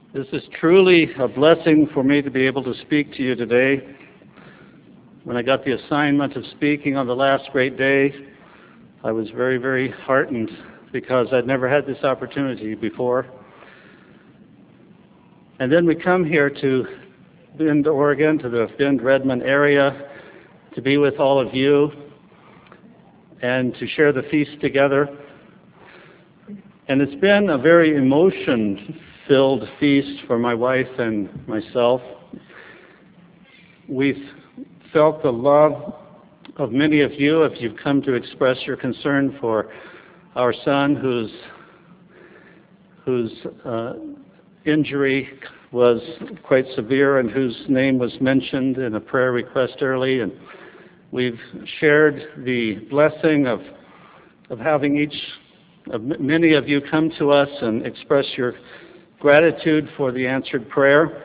This is truly a blessing for me to be able to speak to you today. When I got the assignment of speaking on the last great day, I was very, very heartened because I'd never had this opportunity before. And then we come here to Bend, Oregon, to the Bend-Redmond area, to be with all of you and to share the feast together. And it's been a very emotion-filled feast for my wife and myself. We've felt the love of many of you if you've come to express your concern for our son whose injury was quite severe and whose name was mentioned in a prayer request early. And we've shared the blessing of having many of you come to us and express your gratitude for the answered prayer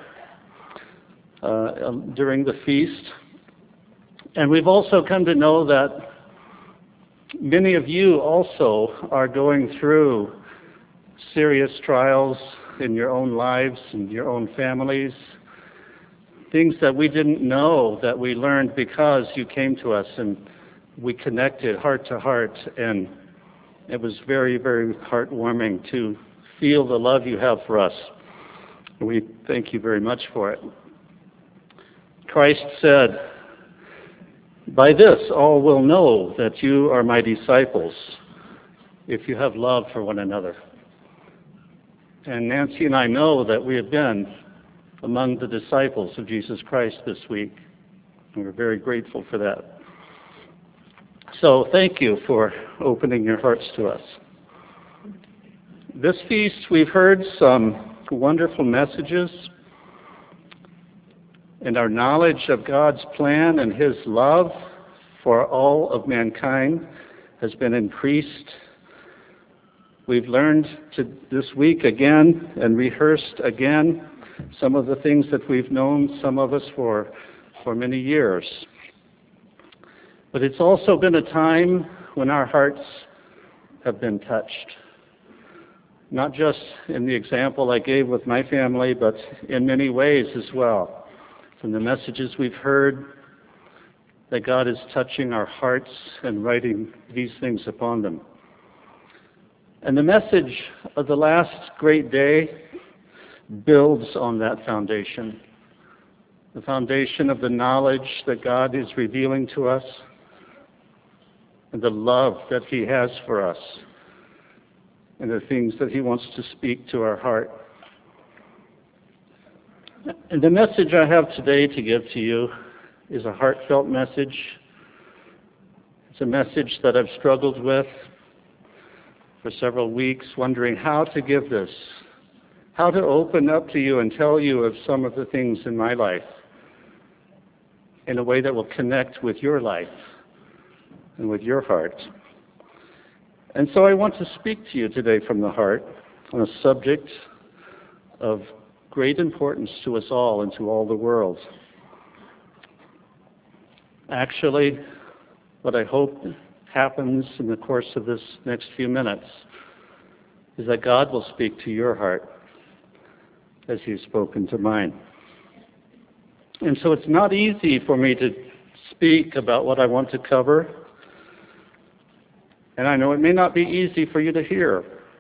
during the feast. And we've also come to know that many of you also are going through serious trials in your own lives and your own families, things that we didn't know that we learned because you came to us and we connected heart to heart, and it was very, very heartwarming to feel the love you have for us. We thank you very much for it. Christ said, "By this all will know that you are my disciples, if you have love for one another." And Nancy and I know that we have been among the disciples of Jesus Christ this week, and we're very grateful for that. So thank you for opening your hearts to us. This feast, we've heard some wonderful messages, and our knowledge of God's plan and His love for all of mankind has been increased. We've learned this week again and rehearsed again some of the things that we've known, some of us for many years. But it's also been a time when our hearts have been touched. Not just in the example I gave with my family, but in many ways as well. From the messages we've heard, that God is touching our hearts and writing these things upon them. And the message of the last great day builds on that foundation. The foundation of the knowledge that God is revealing to us and the love that He has for us and the things that He wants to speak to our heart. And the message I have today to give to you is a heartfelt message. It's a message that I've struggled with for several weeks, wondering how to give this, how to open up to you and tell you of some of the things in my life in a way that will connect with your life and with your heart. And so I want to speak to you today from the heart on a subject of great importance to us all and to all the world. Actually, what I hope happens in the course of this next few minutes is that God will speak to your heart as He's spoken to mine. And so it's not easy for me to speak about what I want to cover. And I know it may not be easy for you to hear,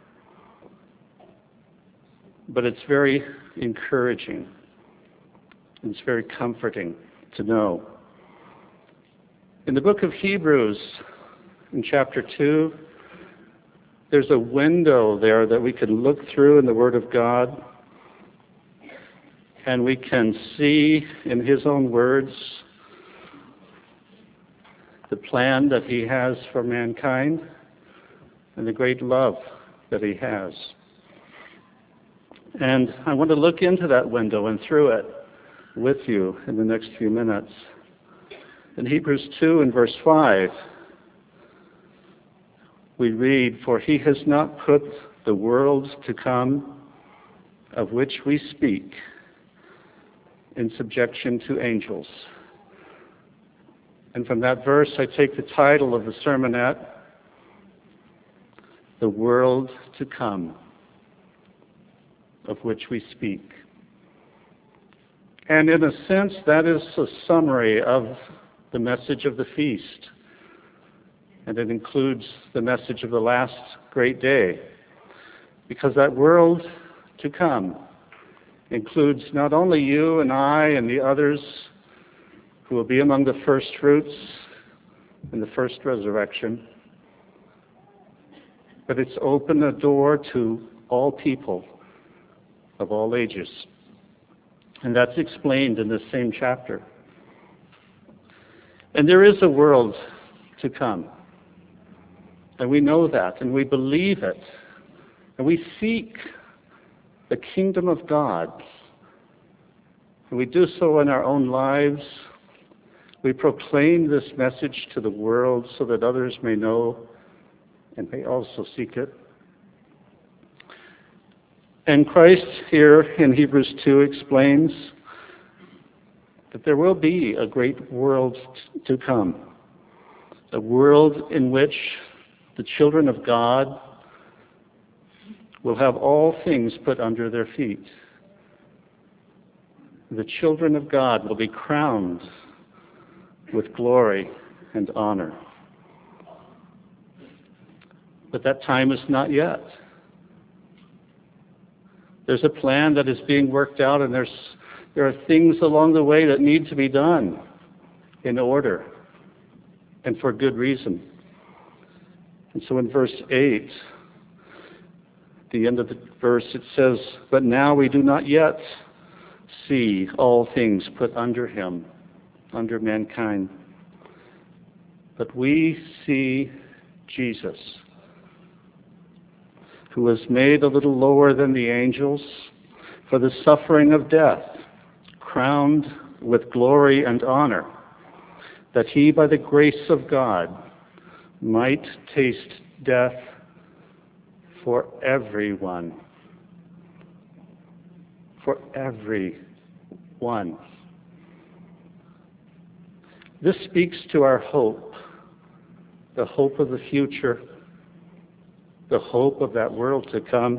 but it's very encouraging. It's very comforting to know. In the book of Hebrews, in chapter 2, there's a window there that we can look through in the Word of God, and we can see in His own words the plan that He has for mankind and the great love that He has. And I want to look into that window and through it with you in the next few minutes. In Hebrews 2 and verse 5, we read, "For He has not put the world to come, of which we speak, in subjection to angels." And from that verse, I take the title of the sermonette, "The World to Come." of which we speak. And in a sense, that is a summary of the message of the feast. And it includes the message of the last great day. Because that world to come includes not only you and I and the others who will be among the first fruits in the first resurrection, but it's opened a door to all people of all ages. And that's explained in this same chapter. And there is a world to come. And we know that, and we believe it. And we seek the kingdom of God. And we do so in our own lives. We proclaim this message to the world so that others may know and may also seek it. And Christ here in Hebrews 2 explains that there will be a great world to come, a world in which the children of God will have all things put under their feet. The children of God will be crowned with glory and honor. But that time is not yet. There's a plan that is being worked out, and there are things along the way that need to be done in order and for good reason. And so in verse 8, the end of the verse, it says, "But now we do not yet see all things put under him, under mankind. But we see Jesus, who was made a little lower than the angels for the suffering of death, crowned with glory and honor, that he, by the grace of God, might taste death for everyone." For everyone. This speaks to our hope, the hope of the future, the hope of that world to come.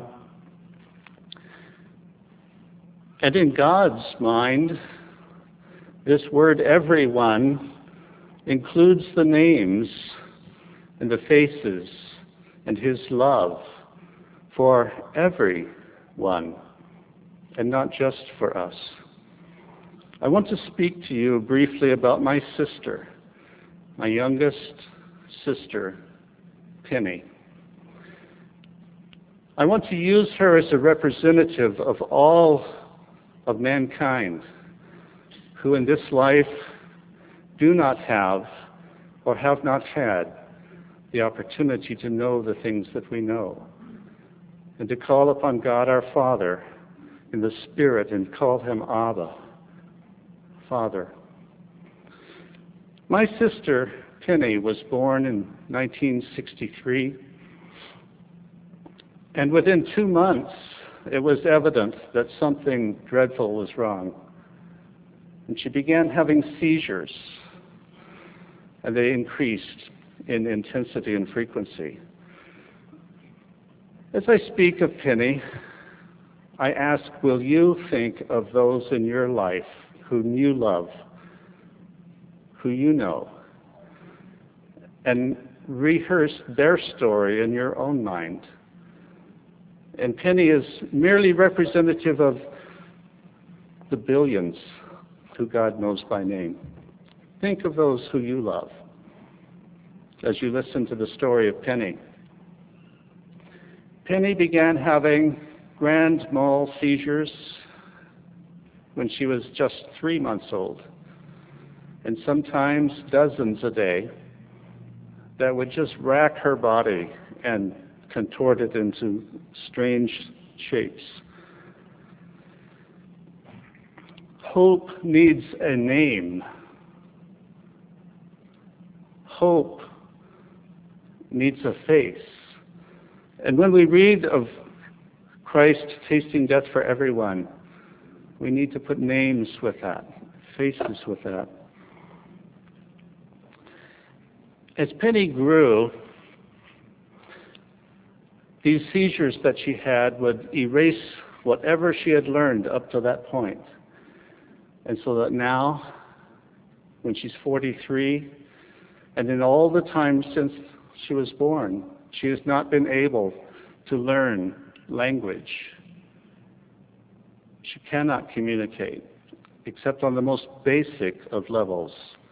And in God's mind, this word everyone includes the names and the faces and his love for everyone, and not just for us. I want to speak to you briefly about my sister, my youngest sister, Penny. I want to use her as a representative of all of mankind who in this life do not have or have not had the opportunity to know the things that we know, and to call upon God our Father in the Spirit and call him Abba, Father. My sister Penny was born in 1963, and within 2 months it was evident that something dreadful was wrong. And she began having seizures, and they increased in intensity and frequency. As I speak of Penny, I ask, will you think of those in your life whom you love, who you know, and rehearse their story in your own mind? And Penny is merely representative of the billions who God knows by name. Think of those who you love as you listen to the story of Penny. Penny began having grand mal seizures when she was just 3 months old, and sometimes dozens a day that would just rack her body and contort it into strange shapes. Hope needs a name. Hope needs a face. And when we read of Christ tasting death for everyone, we need to put names with that, faces with that. As Penny grew, these seizures that she had would erase whatever she had learned up to that point. And so that now, when she's 43, and in all the time since she was born, she has not been able to learn language. She cannot communicate, except on the most basic of levels.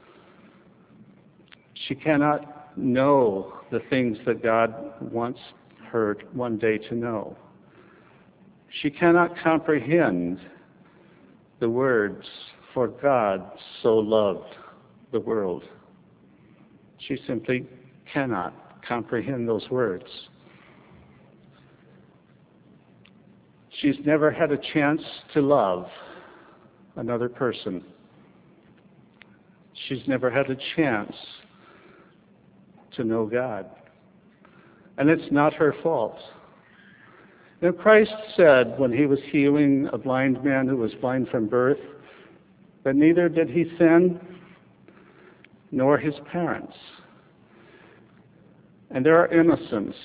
She cannot know the things that God wants her one day to know. She cannot comprehend the words, "For God so loved the world." She simply cannot comprehend those words. She's never had a chance to love another person. She's never had a chance to know God. And it's not her fault. Now, Christ said when he was healing a blind man who was blind from birth, that neither did he sin nor his parents. And there are innocent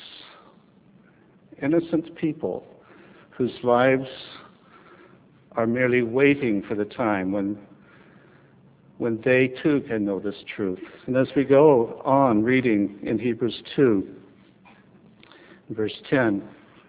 people whose lives are merely waiting for the time when they too can know this truth. And as we go on reading in Hebrews 2, verse 10,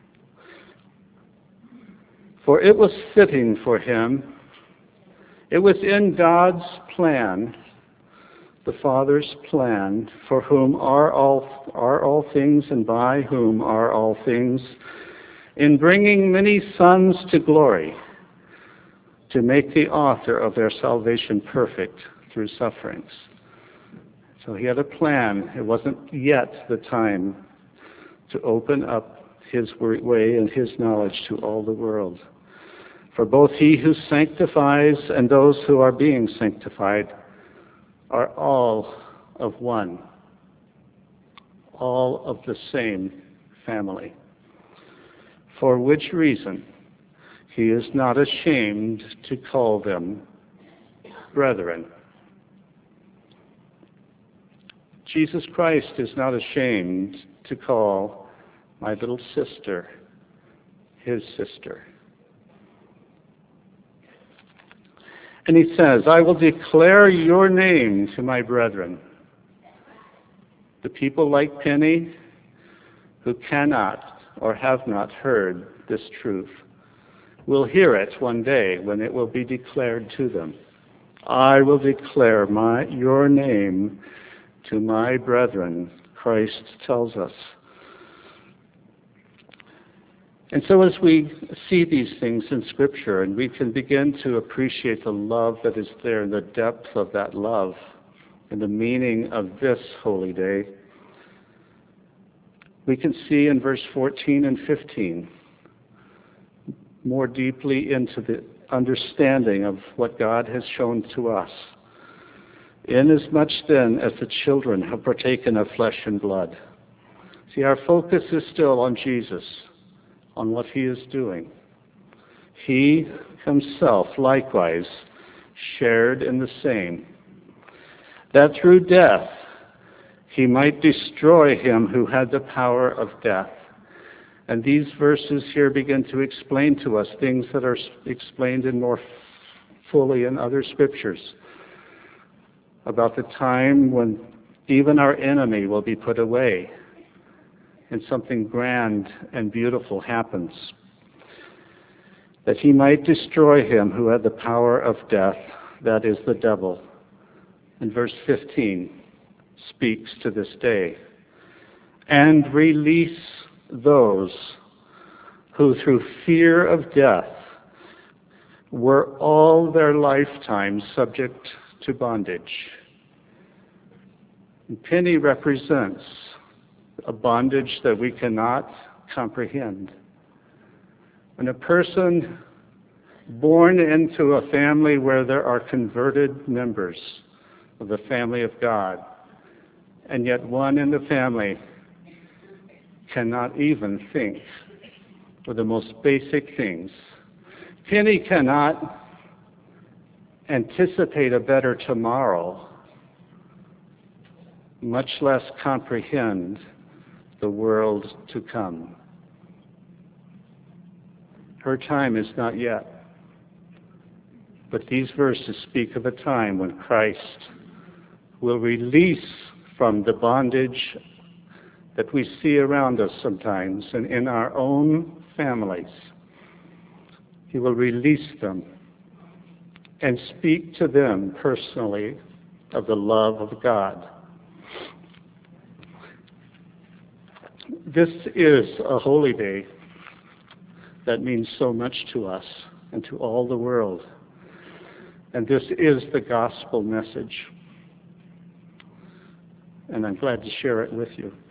"For it was fitting for him, it was in God's plan, the Father's plan, for whom are all things and by whom are all things, in bringing many sons to glory, to make the author of their salvation perfect through sufferings." So he had a plan. It wasn't yet the time to open up his way and his knowledge to all the world. For both he who sanctifies and those who are being sanctified are all of one, all of the same family. For which reason he is not ashamed to call them brethren. Jesus Christ is not ashamed to call my little sister his sister. And he says, "I will declare your name to my brethren." The people like Penny who cannot or have not heard this truth will hear it one day when it will be declared to them. "I will declare your name to my brethren," Christ tells us. And so as we see these things in Scripture, and we can begin to appreciate the love that is there, and the depth of that love, and the meaning of this holy day, we can see in verse 14 and 15 more deeply into the understanding of what God has shown to us. "Inasmuch then as the children have partaken of flesh and blood." See, our focus is still on Jesus, on what he is doing. He himself likewise shared in the same, that through death he might destroy him who had the power of death. And these verses here begin to explain to us things that are explained in more fully in other scriptures about the time when even our enemy will be put away and something grand and beautiful happens. That he might destroy him who had the power of death, that is the devil. And verse 15 speaks to this day. "And release those who through fear of death were all their lifetime subject to bondage." And Penny represents a bondage that we cannot comprehend. When a person born into a family where there are converted members of the family of God, and yet one in the family cannot even think of the most basic things. Penny cannot anticipate a better tomorrow, much less comprehend the world to come. Her time is not yet. But these verses speak of a time when Christ will release from the bondage that we see around us sometimes and in our own families. He will release them and speak to them personally of the love of God. This is a holy day that means so much to us and to all the world. And this is the gospel message. And I'm glad to share it with you.